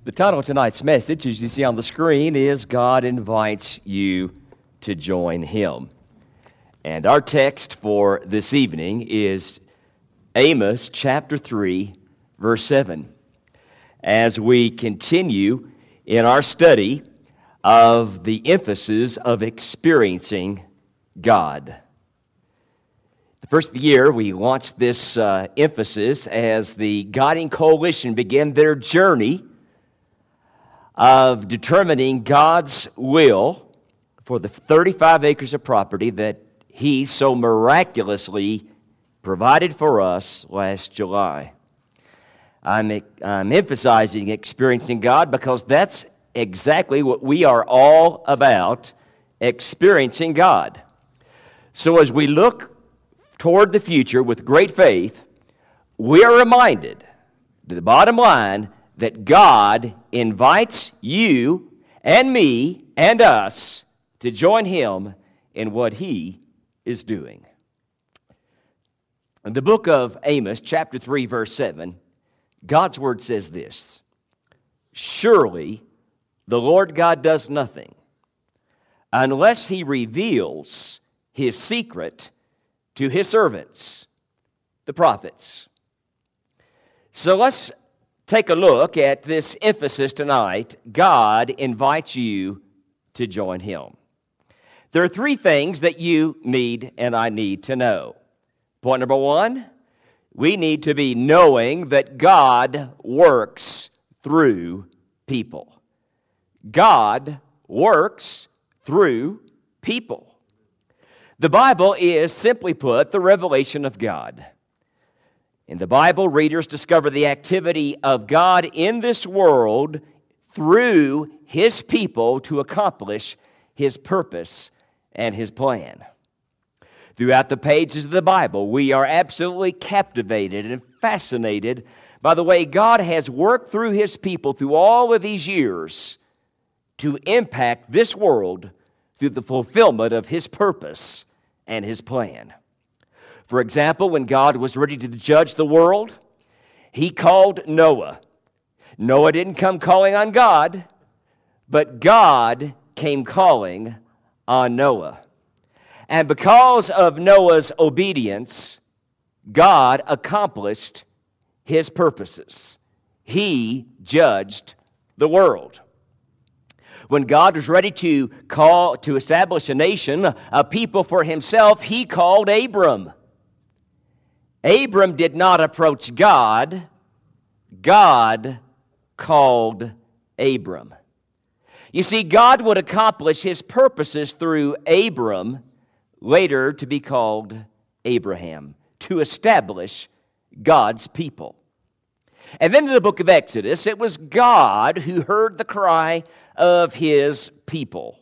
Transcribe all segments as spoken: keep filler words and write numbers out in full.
The title of tonight's message, as you see on the screen, is God Invites You to Join Him. And our text for this evening is Amos chapter three, verse seven. As we continue in our study of the emphasis of experiencing God. The first of the year, we launched this uh, emphasis as the Guiding Coalition began their journey of determining God's will for the thirty-five acres of property that He so miraculously provided for us last July. I'm, I'm emphasizing experiencing God because that's exactly what we are all about, experiencing God. So as we look toward the future with great faith, we are reminded, the bottom line, that God invites you and me and us to join Him in what He is doing. In the book of Amos, chapter three, verse seven, God's Word says this: "Surely the Lord God does nothing unless He reveals His secret to His servants, the prophets." So let's take a look at this emphasis tonight. God invites you to join Him. There are three things that you need and I need to know. Point number one, we need to be knowing that God works through people. God works through people. The Bible is, simply put, the revelation of God. In the Bible, readers discover the activity of God in this world through His people to accomplish His purpose and His plan. Throughout the pages of the Bible, we are absolutely captivated and fascinated by the way God has worked through His people through all of these years to impact this world through the fulfillment of His purpose and His plan. For example, when God was ready to judge the world, He called Noah. Noah didn't come calling on God, but God came calling on Noah. And because of Noah's obedience, God accomplished His purposes. He judged the world. When God was ready to call to establish a nation, a people for Himself, He called Abram. Abram did not approach God. God called Abram. You see, God would accomplish His purposes through Abram, later to be called Abraham, to establish God's people. And then in the book of Exodus, it was God who heard the cry of His people.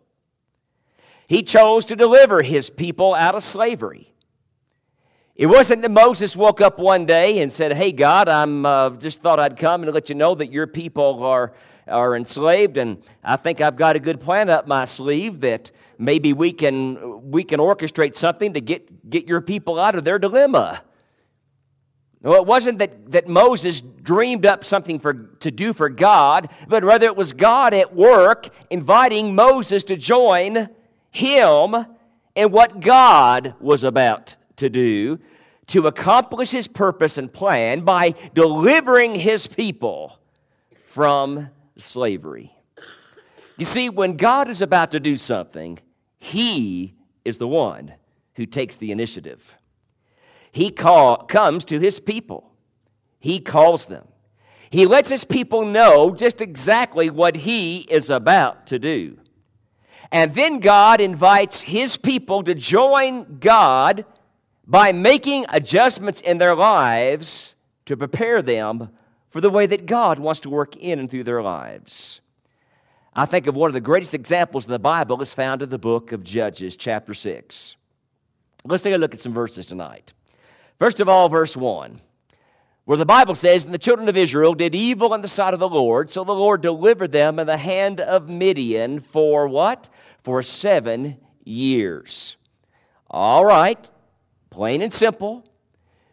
He chose to deliver His people out of slavery. It wasn't that Moses woke up one day and said, "Hey, God, I'm uh, just thought I'd come and let you know that your people are, are enslaved, and I think I've got a good plan up my sleeve that maybe we can we can orchestrate something to get, get your people out of their dilemma." No, it wasn't that, that Moses dreamed up something for to do for God, but rather it was God at work inviting Moses to join Him in what God was about to do to accomplish His purpose and plan by delivering His people from slavery. You see, when God is about to do something, He is the one who takes the initiative. He call, comes to His people. He calls them. He lets His people know just exactly what He is about to do. And then God invites His people to join God by making adjustments in their lives to prepare them for the way that God wants to work in and through their lives. I think of one of the greatest examples in the Bible is found in the book of Judges, chapter six. Let's take a look at some verses tonight. First of all, verse one, where the Bible says, "And the children of Israel did evil in the sight of the Lord, so the Lord delivered them in the hand of Midian for" what? For seven years. All right, plain and simple.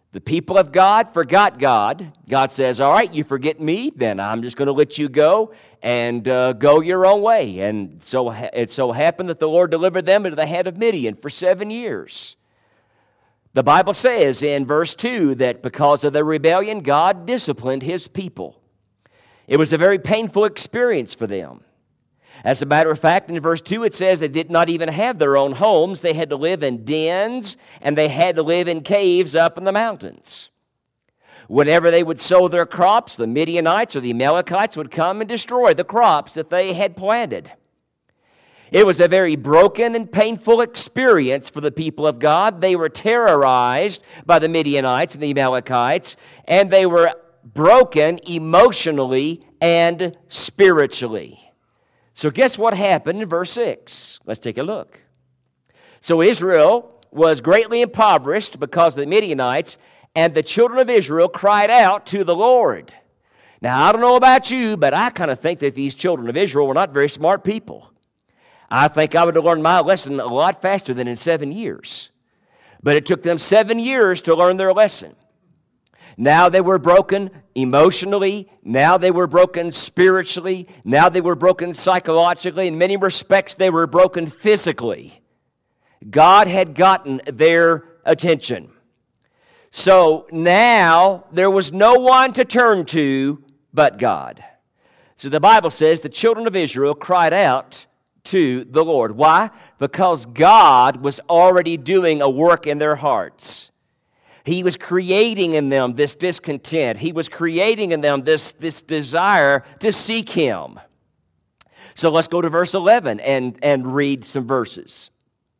The people of God forgot God. God says, all right, you forget me, then I'm just going to let you go and uh, go your own way. And so it so happened that the Lord delivered them into the hand of Midian for seven years. The Bible says in verse two that because of their rebellion, God disciplined his people. It was a very painful experience for them. As a matter of fact, in verse two, it says they did not even have their own homes. They had to live in dens, and they had to live in caves up in the mountains. Whenever they would sow their crops, the Midianites or the Amalekites would come and destroy the crops that they had planted. It was a very broken and painful experience for the people of God. They were terrorized by the Midianites and the Amalekites, and they were broken emotionally and spiritually. So guess what happened in verse six? Let's take a look. So Israel was greatly impoverished because of the Midianites, and the children of Israel cried out to the Lord. Now, I don't know about you, but I kind of think that these children of Israel were not very smart people. I think I would have learned my lesson a lot faster than in seven years. But it took them seven years to learn their lesson. Now they were broken emotionally. Now they were broken spiritually. Now they were broken psychologically. In many respects, they were broken physically. God had gotten their attention. So now there was no one to turn to but God. So the Bible says the children of Israel cried out to the Lord. Why? Because God was already doing a work in their hearts. He was creating in them this discontent. He was creating in them this, this desire to seek Him. So let's go to verse eleven and, and read some verses.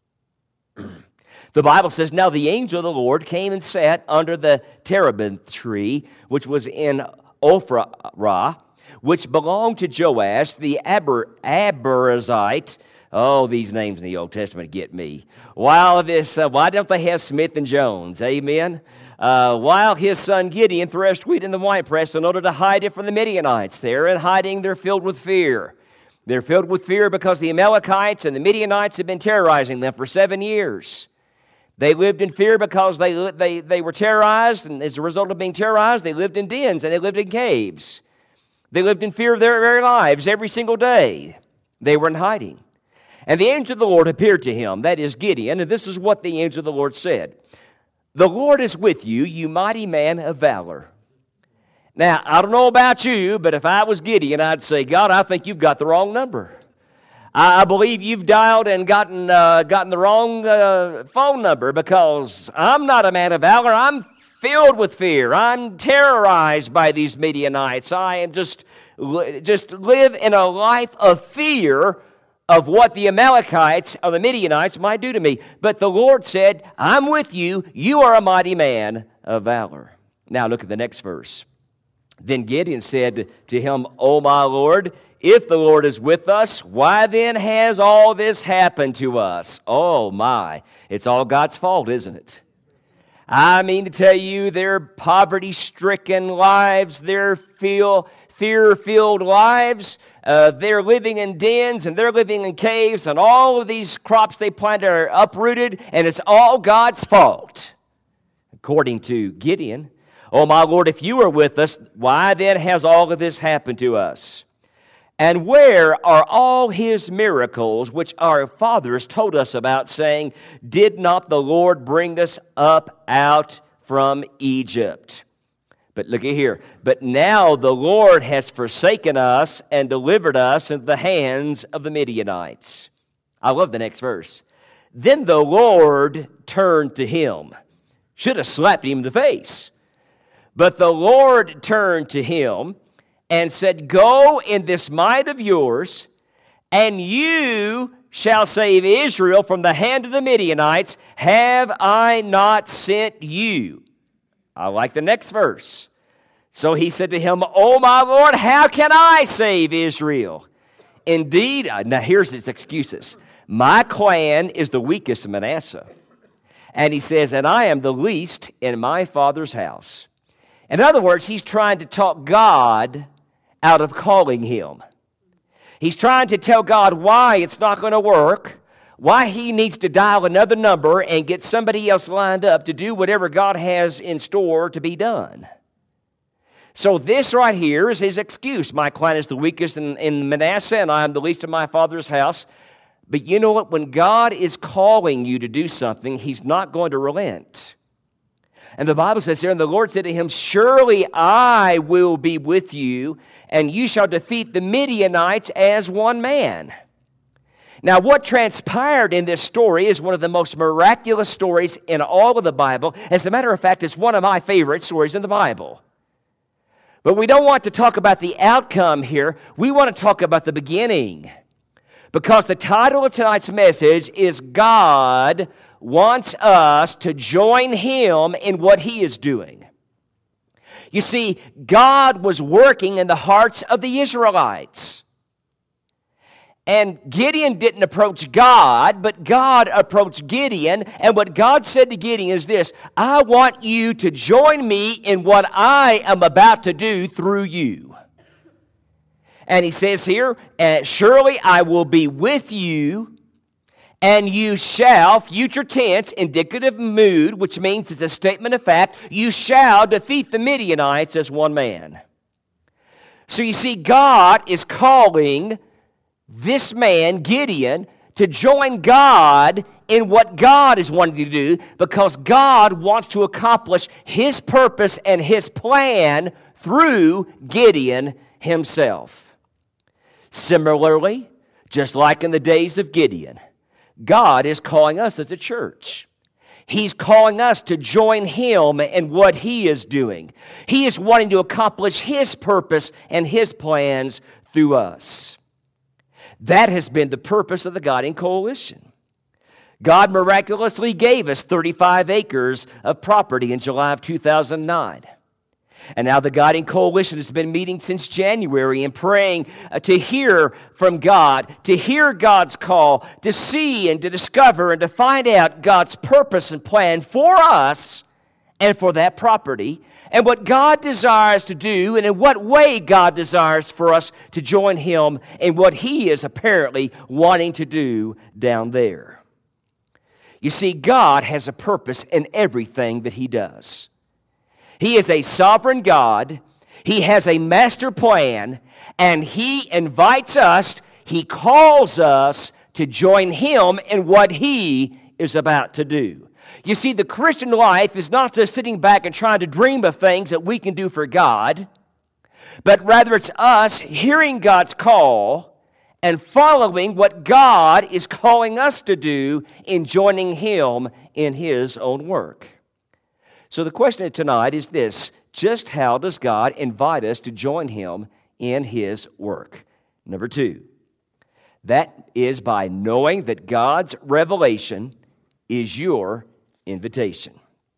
The Bible says, now the angel of the Lord came and sat under the terebinth tree, which was in Ophrah, which belonged to Joash, the Aber, Abiezrite. Oh, these names in the Old Testament get me. While this, uh, why don't they have Smith and Jones? Amen. Uh, while his son Gideon threshed wheat in the winepress in order to hide it from the Midianites. They're in hiding. They're filled with fear. They're filled with fear because the Amalekites and the Midianites have been terrorizing them for seven years. They lived in fear because they, they, they were terrorized, and as a result of being terrorized, they lived in dens and they lived in caves. They lived in fear of their very lives every single day. They were in hiding. And the angel of the Lord appeared to him, that is Gideon, and this is what the angel of the Lord said. The Lord is with you, you mighty man of valor. Now, I don't know about you, but if I was Gideon, I'd say, God, I think you've got the wrong number. I believe you've dialed and gotten uh, gotten the wrong uh, phone number, because I'm not a man of valor. I'm filled with fear. I'm terrorized by these Midianites. I am just, just live in a life of fear of what the Amalekites or the Midianites might do to me. But the Lord said, I'm with you. You are a mighty man of valor. Now look at the next verse. Then Gideon said to him, O my Lord, if the Lord is with us, why then has all this happened to us? Oh my, it's all God's fault, isn't it? I mean to tell you, their poverty-stricken lives, their feel, fear-filled lives, uh, they're living in dens and they're living in caves, and all of these crops they planted are uprooted, and it's all God's fault. According to Gideon, oh my Lord, if you are with us, why then has all of this happened to us? And where are all his miracles which our fathers told us about, saying, did not the Lord bring us up out from Egypt? But look at here. But now the Lord has forsaken us and delivered us into the hands of the Midianites. I love the next verse. Then the Lord turned to him. Should have slapped him in the face. But the Lord turned to him and said, go in this might of yours, and you shall save Israel from the hand of the Midianites. Have I not sent you? I like the next verse. So he said to him, O my Lord, how can I save Israel? Indeed, now here's his excuses. My clan is the weakest of Manasseh. And he says, and I am the least in my father's house. In other words, he's trying to talk God out of calling him. He's trying to tell God why it's not going to work, why he needs to dial another number and get somebody else lined up to do whatever God has in store to be done. So this right here is his excuse. My clan is the weakest in, in Manasseh, and I am the least in my father's house. But you know what? When God is calling you to do something, he's not going to relent. And the Bible says here, and the Lord said to him, surely I will be with you, and you shall defeat the Midianites as one man. Now, what transpired in this story is one of the most miraculous stories in all of the Bible. As a matter of fact, it's one of my favorite stories in the Bible. But we don't want to talk about the outcome here. We want to talk about the beginning. Because the title of tonight's message is God wants us to join him in what he is doing. You see, God was working in the hearts of the Israelites. And Gideon didn't approach God, but God approached Gideon. And what God said to Gideon is this: I want you to join me in what I am about to do through you. And he says here, surely I will be with you, and you shall, future tense, indicative mood, which means it's a statement of fact, you shall defeat the Midianites as one man. So you see, God is calling this man, Gideon, to join God in what God is wanting to do, because God wants to accomplish his purpose and his plan through Gideon himself. Similarly, just like in the days of Gideon, God is calling us as a church. He's calling us to join him in what he is doing. He is wanting to accomplish his purpose and his plans through us. That has been the purpose of the Guiding Coalition. God miraculously gave us thirty-five acres of property in July of two thousand nine. And now the Guiding Coalition has been meeting since January and praying to hear from God, to hear God's call, to see and to discover and to find out God's purpose and plan for us and for that property, and what God desires to do, and in what way God desires for us to join him in what he is apparently wanting to do down there. You see, God has a purpose in everything that he does. He is a sovereign God. He has a master plan, and he invites us, he calls us to join him in what he is about to do. You see, the Christian life is not just sitting back and trying to dream of things that we can do for God, but rather it's us hearing God's call and following what God is calling us to do in joining him in his own work. So the question tonight is this: just how does God invite us to join him in his work? Number two, that is by knowing that God's revelation is your invitation.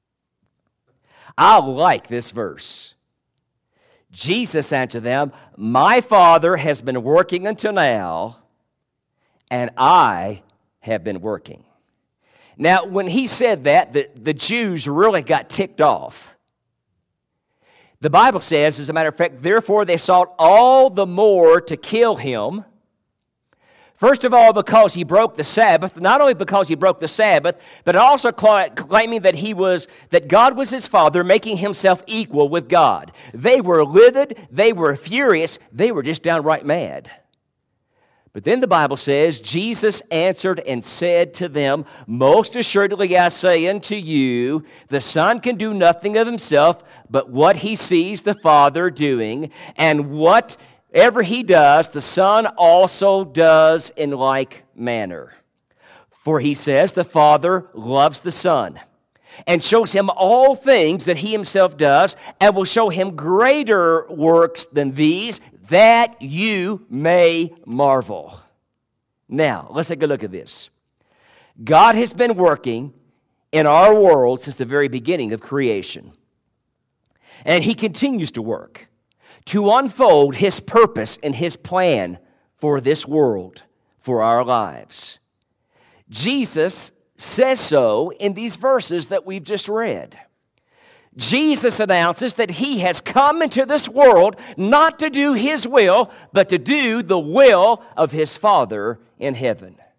I like this verse. Jesus answered them, my Father has been working until now, and I have been working. Now, when he said that, the, the Jews really got ticked off. The Bible says, as a matter of fact, therefore they sought all the more to kill him. First of all, because he broke the Sabbath, not only because he broke the Sabbath, but also claiming that he was, that God was his Father, making himself equal with God. They were livid, they were furious, they were just downright mad. But then the Bible says, Jesus answered and said to them, most assuredly I say unto you, the Son can do nothing of himself, but what he sees the Father doing, and what Whatever he does, the Son also does in like manner. For he says, the Father loves the Son, and shows him all things that he himself does, and will show him greater works than these, that you may marvel. Now, let's take a look at this. God has been working in our world since the very beginning of creation. And he continues to work to unfold his purpose and his plan for this world, for our lives. Jesus says so in these verses that we've just read. Jesus announces that he has come into this world not to do his will, but to do the will of his Father in heaven.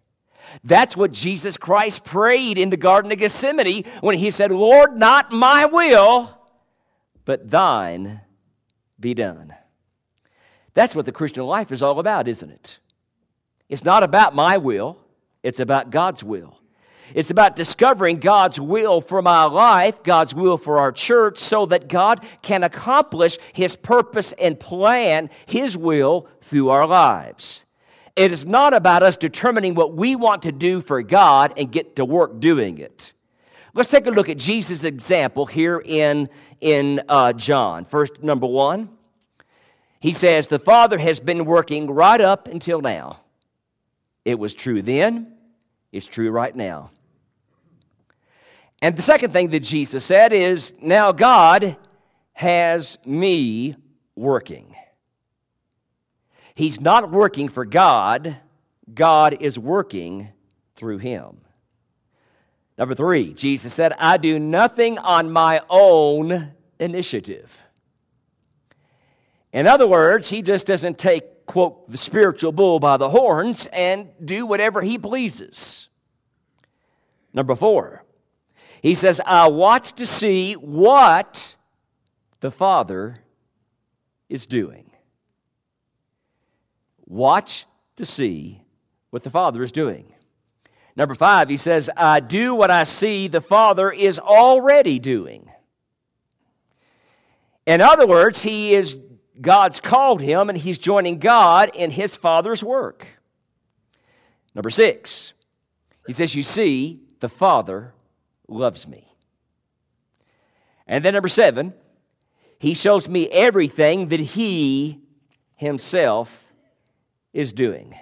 That's what Jesus Christ prayed in the Garden of Gethsemane when he said, Lord, not my will, but thine be done. That's what the Christian life is all about, isn't it? It's not about my will, it's about God's will. It's about discovering God's will for my life, God's will for our church, so that God can accomplish His purpose and plan, His will, through our lives. It is not about us determining what we want to do for God and get to work doing it. Let's take a look at Jesus' example here in, in uh, John. First, number one, he says, the Father has been working right up until now. It was true then, it's true right now. And the second thing that Jesus said is, now God has me working. He's not working for God. God is working through him. Number three, Jesus said, I do nothing on my own initiative. In other words, he just doesn't take, quote, the spiritual bull by the horns and do whatever he pleases. Number four, he says, I watch to see what the Father is doing. Watch to see what the Father is doing. Number five, he says, I do what I see the Father is already doing. In other words, he is God's called him, and he's joining God in his Father's work. Number six, he says, you see, the Father loves me. And then number seven, he shows me everything that he himself is doing.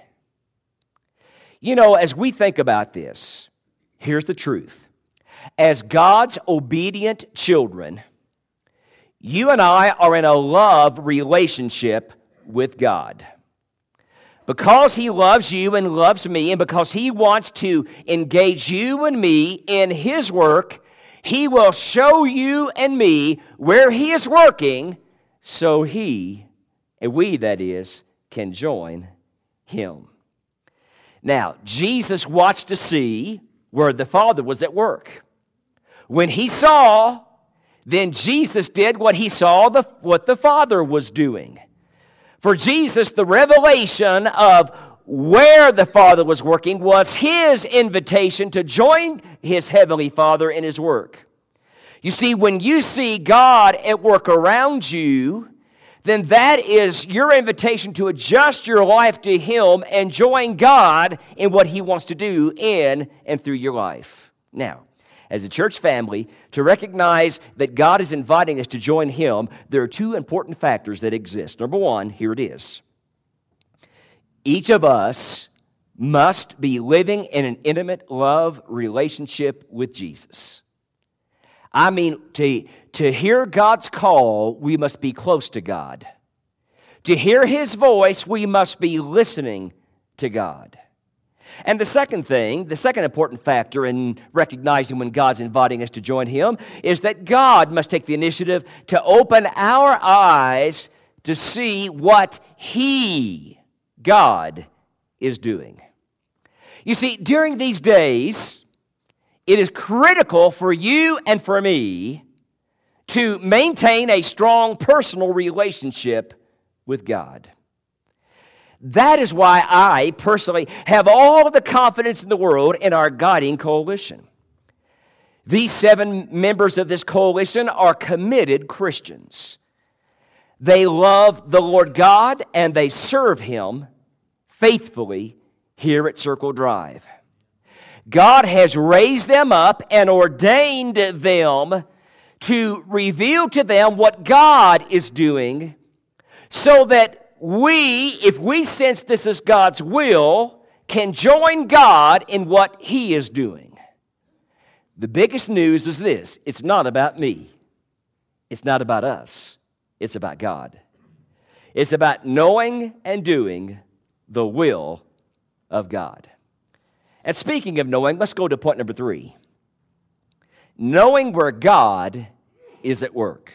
You know, as we think about this, here's the truth. As God's obedient children, you and I are in a love relationship with God. Because he loves you and loves me, and because he wants to engage you and me in his work, he will show you and me where he is working so he, and we that is, can join him. Now, Jesus watched to see where the Father was at work. When he saw, then Jesus did what he saw the, what the Father was doing. For Jesus, the revelation of where the Father was working was his invitation to join his heavenly Father in his work. You see, when you see God at work around you, then that is your invitation to adjust your life to him and join God in what he wants to do in and through your life. Now, as a church family, to recognize that God is inviting us to join him, there are two important factors that exist. Number one, here it is. Each of us must be living in an intimate love relationship with Jesus. I mean, to, to hear God's call, we must be close to God. To hear his voice, we must be listening to God. And the second thing, the second important factor in recognizing when God's inviting us to join him is that God must take the initiative to open our eyes to see what he, God, is doing. You see, during these days, it is critical for you and for me to maintain a strong personal relationship with God. That is why I personally have all the confidence in the world in our guiding coalition. These seven members of this coalition are committed Christians. They love the Lord God and they serve him faithfully here at Circle Drive. God has raised them up and ordained them to reveal to them what God is doing so that we, if we sense this is God's will, can join God in what he is doing. The biggest news is this: it's not about me. It's not about us. It's about God. It's about knowing and doing the will of God. And speaking of knowing, let's go to point number three. Knowing where God is at work.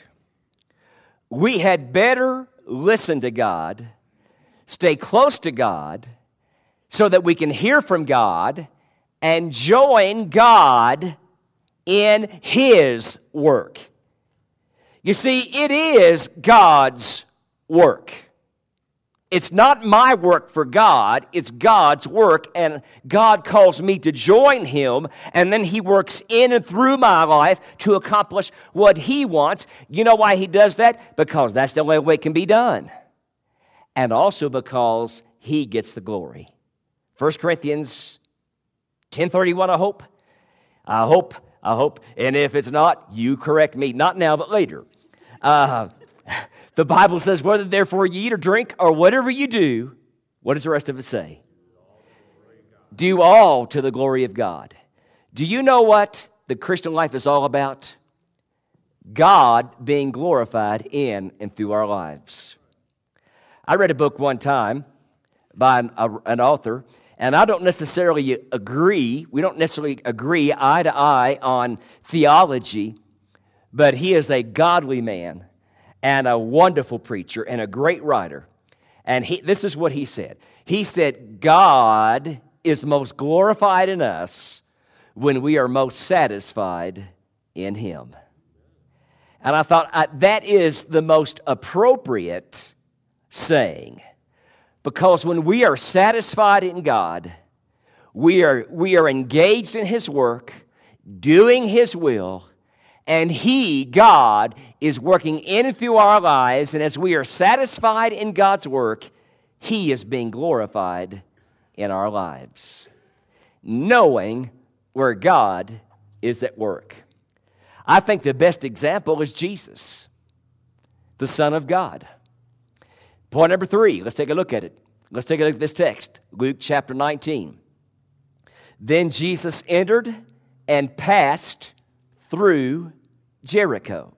We had better listen to God, stay close to God, so that we can hear from God and join God in His work. You see, it is God's work. It's not my work for God, it's God's work, and God calls me to join Him, and then He works in and through my life to accomplish what He wants. You know why He does that? Because that's the only way it can be done. And also because He gets the glory. First Corinthians ten thirty-one, I hope. I hope, I hope, and if it's not, you correct me. Not now, but later. Uh, the Bible says, whether therefore you eat or drink or whatever you do, what does the rest of it say? Do all to the glory of God. Do you know what the Christian life is all about? God being glorified in and through our lives. I read a book one time by an, a, an author, and I don't necessarily agree, we don't necessarily agree eye to eye on theology, but he is a godly man and a wonderful preacher and a great writer. And he, this is what he said. He said, God is most glorified in us when we are most satisfied in Him. And I thought I, that is the most appropriate saying. Because when we are satisfied in God, we are, we are engaged in His work, doing His will, and He, God, is working in and through our lives. And as we are satisfied in God's work, He is being glorified in our lives. Knowing where God is at work. I think the best example is Jesus, the Son of God. Point number three, let's take a look at it. Let's take a look at this text, Luke chapter nineteen. Then Jesus entered and passed through Jericho.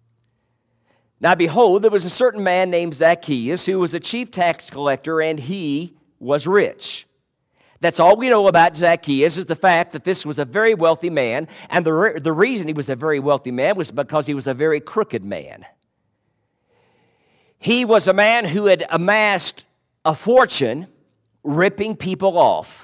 Now behold, there was a certain man named Zacchaeus who was a chief tax collector, and he was rich. That's all we know about Zacchaeus, is the fact that this was a very wealthy man, and the, re- the reason he was a very wealthy man was because he was a very crooked man. He was a man who had amassed a fortune ripping people off.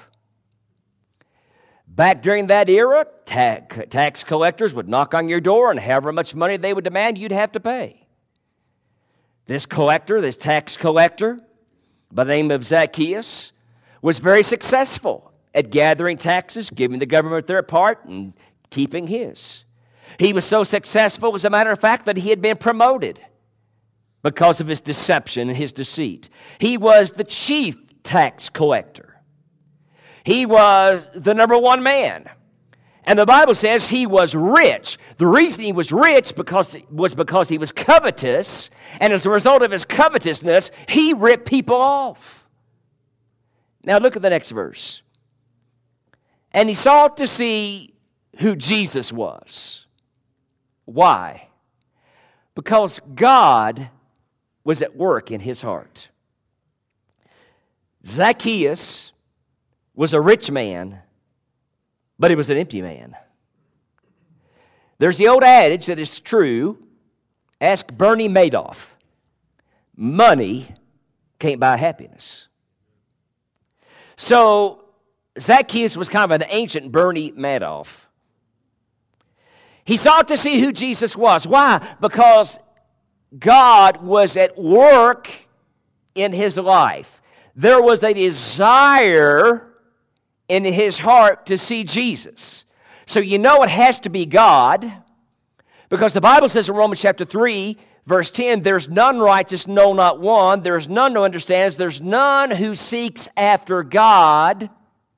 Back during that era, tax collectors would knock on your door, and however much money they would demand, you'd have to pay. This collector, this tax collector, by the name of Zacchaeus, was very successful at gathering taxes, giving the government their part, and keeping his. He was so successful, as a matter of fact, that he had been promoted because of his deception and his deceit. He was the chief tax collector. He was the number one man. And the Bible says he was rich. The reason he was rich because, was because he was covetous, and as a result of his covetousness, he ripped people off. Now look at the next verse. And he sought to see who Jesus was. Why? Because God was at work in his heart. Zacchaeus was a rich man, but he was an empty man. There's the old adage that is true. Ask Bernie Madoff. Money can't buy happiness. So Zacchaeus was kind of an ancient Bernie Madoff. He sought to see who Jesus was. Why? Because God was at work in his life. There was a desire in his heart to see Jesus. So you know it has to be God, because the Bible says in Romans chapter three, verse ten, there's none righteous, no, not one. There's none who understands. There's none who seeks after God.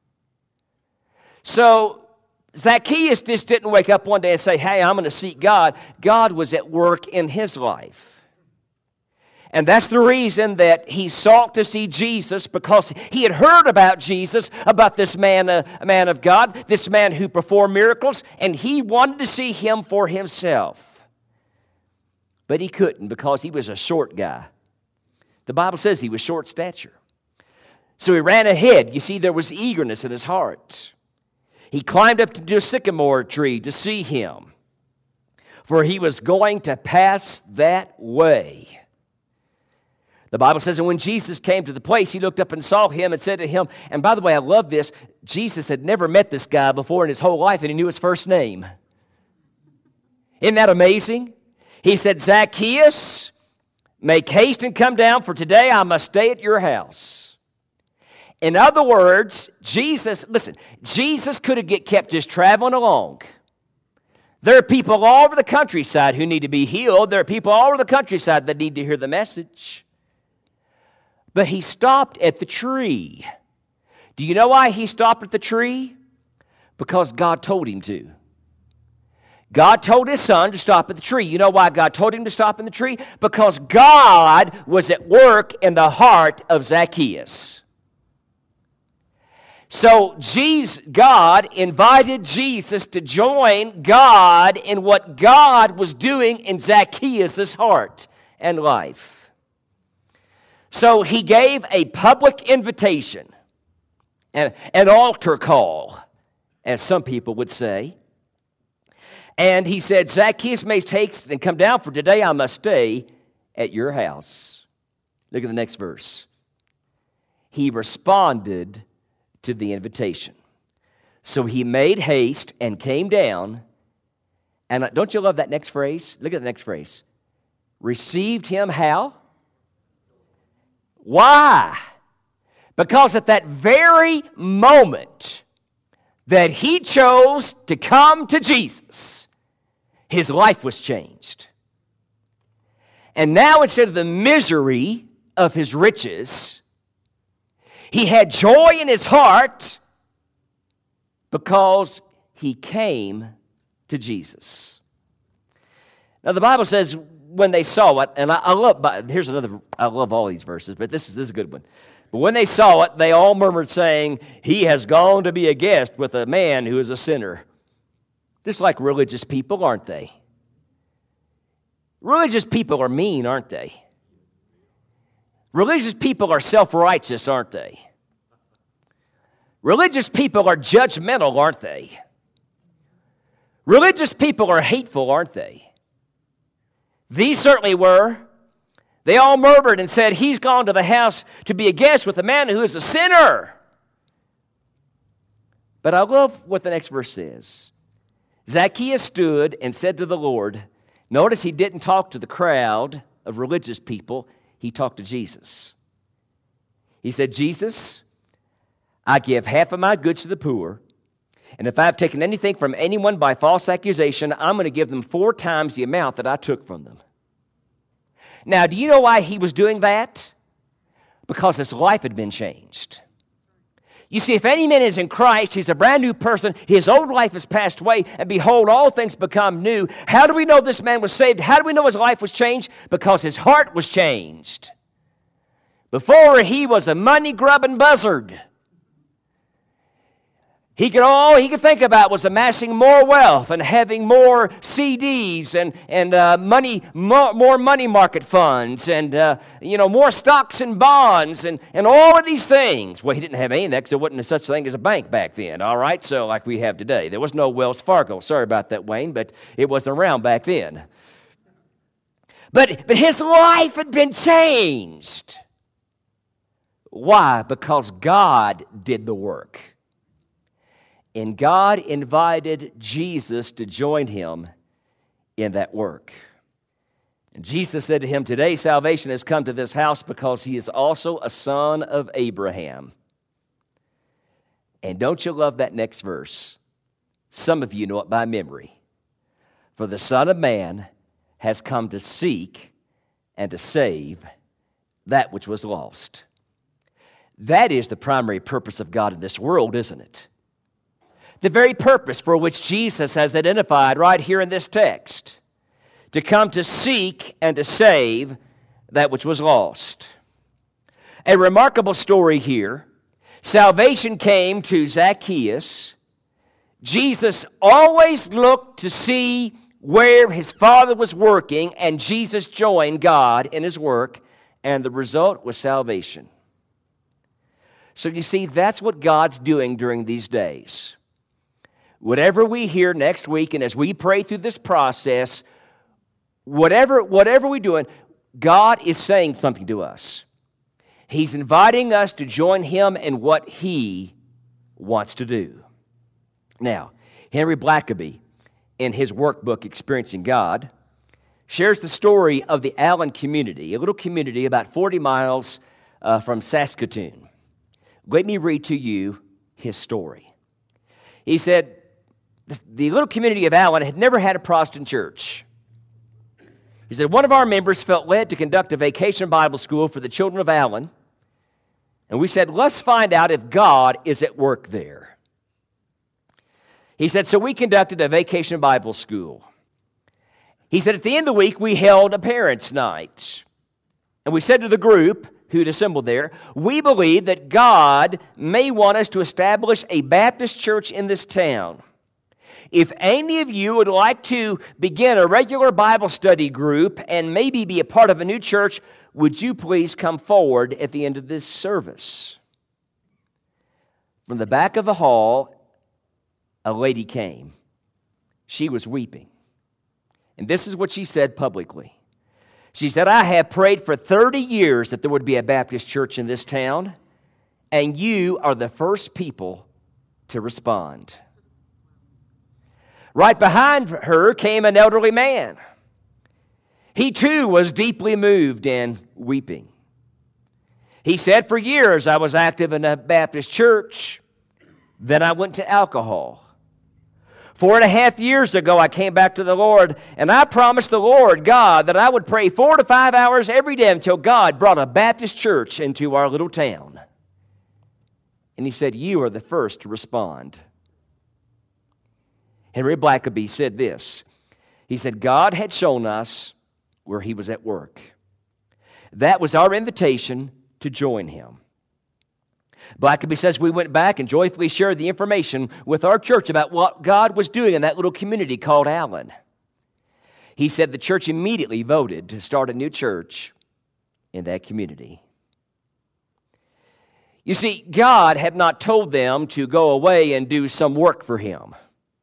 So Zacchaeus just didn't wake up one day and say, hey, I'm going to seek God. God was at work in his life. And that's the reason that he sought to see Jesus, because he had heard about Jesus, about this man, uh, man of God, this man who performed miracles, and he wanted to see him for himself. But he couldn't, because he was a short guy. The Bible says he was short stature. So he ran ahead. You see, there was eagerness in his heart. He climbed up to a sycamore tree to see him, for he was going to pass that way. The Bible says, and when Jesus came to the place, he looked up and saw him and said to him, and by the way, I love this, Jesus had never met this guy before in his whole life, and he knew his first name. Isn't that amazing? He said, Zacchaeus, make haste and come down, for today I must stay at your house. In other words, Jesus, listen, Jesus could have get kept just traveling along. There are people all over the countryside who need to be healed. There are people all over the countryside that need to hear the message. But he stopped at the tree. Do you know why he stopped at the tree? Because God told him to. God told his son to stop at the tree. You know why God told him to stop in the tree? Because God was at work in the heart of Zacchaeus. So Jesus, God invited Jesus to join God in what God was doing in Zacchaeus' heart and life. So he gave a public invitation, an, an altar call, as some people would say. And he said, Zacchaeus, may take and come down, for today I must stay at your house. Look at the next verse. He responded to the invitation. So he made haste and came down. And don't you love that next phrase? Look at the next phrase. Received him how? Why? Because at that very moment that he chose to come to Jesus, his life was changed. And now instead of the misery of his riches, he had joy in his heart because he came to Jesus. Now the Bible says when they saw it, and I, I love, here's another, I love all these verses, but this is, this is a good one. But when they saw it, they all murmured, saying, he has gone to be a guest with a man who is a sinner. Just like religious people, aren't they? Religious people are mean, aren't they? Religious people are self-righteous, aren't they? Religious people are judgmental, aren't they? Religious people are hateful, aren't they? These certainly were. They all murmured and said, he's gone to the house to be a guest with a man who is a sinner. But I love what the next verse says. Zacchaeus stood and said to the Lord, notice he didn't talk to the crowd of religious people. He talked to Jesus. He said, Jesus, I give half of my goods to the poor, and if I've taken anything from anyone by false accusation, I'm going to give them four times the amount that I took from them. Now, do you know why he was doing that? Because his life had been changed. You see, if any man is in Christ, he's a brand new person. His old life has passed away, and behold, all things become new. How do we know this man was saved? How do we know his life was changed? Because his heart was changed. Before, he was a money-grubbing buzzard. He could all he could think about was amassing more wealth and having more C Ds and and uh, money, more, more money market funds and uh, you know more stocks and bonds and, and all of these things. Well, he didn't have any of that because there wasn't such thing as a bank back then. All right, so like we have today, there was no Wells Fargo. Sorry about that, Wayne, but it wasn't around back then. But but his life had been changed. Why? Because God did the work. And God invited Jesus to join him in that work. And Jesus said to him, today salvation has come to this house because he is also a son of Abraham. And don't you love that next verse? Some of you know it by memory. For the Son of Man has come to seek and to save that which was lost. That is the primary purpose of God in this world, isn't it? The very purpose for which Jesus has identified right here in this text, to come to seek and to save that which was lost. A remarkable story here. Salvation came to Zacchaeus. Jesus always looked to see where his Father was working, and Jesus joined God in his work, and the result was salvation. So you see, that's what God's doing during these days. Whatever we hear next week, and as we pray through this process, whatever, whatever we're doing, God is saying something to us. He's inviting us to join Him in what He wants to do. Now, Henry Blackaby, in his workbook, Experiencing God, shares the story of the Allen community, a little community about forty miles uh, from Saskatoon. Let me read to you his story. He said, the little community of Allen had never had a Protestant church. He said, one of our members felt led to conduct a vacation Bible school for the children of Allen, and we said, let's find out if God is at work there. He said, so we conducted a vacation Bible school. He said, at the end of the week, we held a parents' night. And we said to the group who'd assembled there, we believe that God may want us to establish a Baptist church in this town. If any of you would like to begin a regular Bible study group and maybe be a part of a new church, would you please come forward at the end of this service? From the back of the hall, a lady came. She was weeping. And this is what she said publicly. She said, I have prayed for thirty years that there would be a Baptist church in this town, and you are the first people to respond. Right behind her came an elderly man. He too was deeply moved and weeping. He said, for years I was active in a Baptist church. Then I went to alcohol. Four and a half years ago, I came back to the Lord, and I promised the Lord, God, that I would pray four to five hours every day until God brought a Baptist church into our little town. And he said, you are the first to respond. Henry Blackaby said this. He said, God had shown us where He was at work. That was our invitation to join Him. Blackaby says we went back and joyfully shared the information with our church about what God was doing in that little community called Allen. He said the church immediately voted to start a new church in that community. You see, God had not told them to go away and do some work for Him.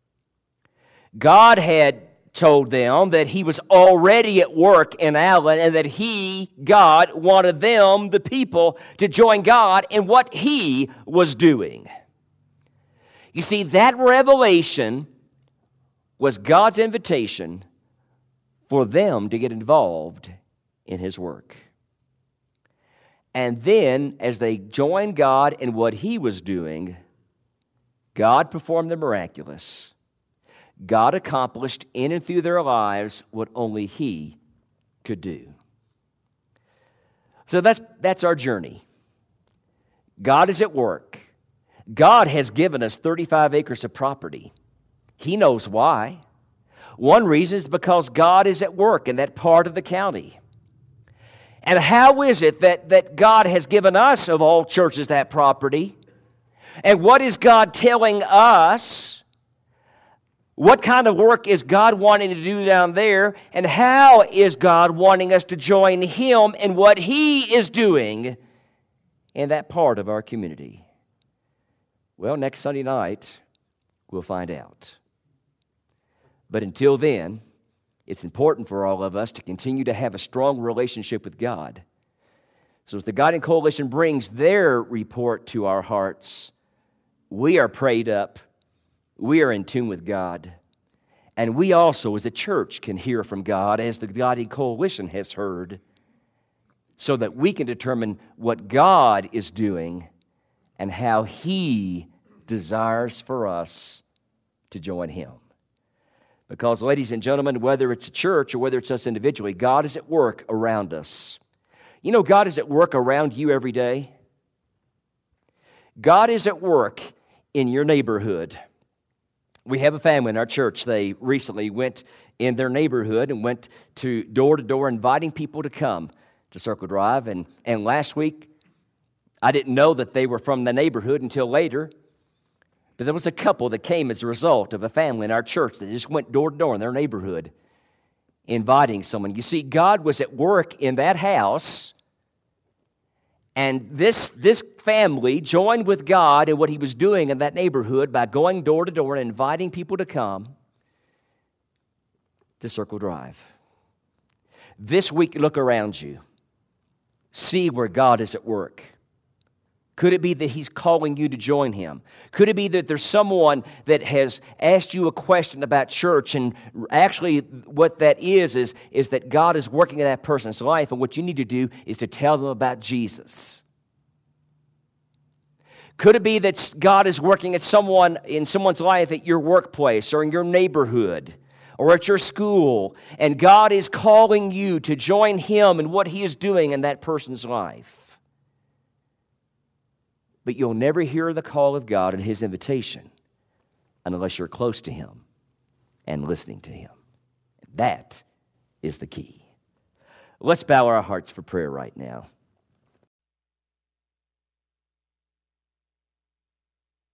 God had told them that He was already at work in Allen and that He, God, wanted them, the people, to join God in what He was doing. You see, that revelation was God's invitation for them to get involved in His work. And then, as they joined God in what He was doing, God performed the miraculous. God accomplished in and through their lives what only He could do. So that's, that's our journey. God is at work. God has given us thirty-five acres of property. He knows why. One reason is because God is at work in that part of the county. And how is it that, that God has given us, of all churches, that property? And what is God telling us? What kind of work is God wanting to do down there? And how is God wanting us to join Him in what He is doing in that part of our community? Well, next Sunday night, we'll find out. But until then, it's important for all of us to continue to have a strong relationship with God. So as the Guiding Coalition brings their report to our hearts, we are prayed up. We are in tune with God. And we also, as a church, can hear from God as the Guiding Coalition has heard, so that we can determine what God is doing and how He desires for us to join Him. Because, ladies and gentlemen, whether it's a church or whether it's us individually, God is at work around us. You know, God is at work around you every day. God is at work in your neighborhood. We have a family in our church. They recently went in their neighborhood and went to door to door inviting people to come to Circle Drive. And, and last week, I didn't know that they were from the neighborhood until later. But there was a couple that came as a result of a family in our church that just went door to door in their neighborhood inviting someone. You see, God was at work in that house. And this, this family joined with God in what He was doing in that neighborhood by going door to door and inviting people to come to Circle Drive. This week, look around you. See where God is at work. Could it be that He's calling you to join Him? Could it be that there's someone that has asked you a question about church, and actually what that is, is, is that God is working in that person's life, and what you need to do is to tell them about Jesus? Could it be that God is working at someone in someone's life at your workplace or in your neighborhood or at your school, and God is calling you to join Him in what He is doing in that person's life? But you'll never hear the call of God and His invitation unless you're close to Him and listening to Him. That is the key. Let's bow our hearts for prayer right now.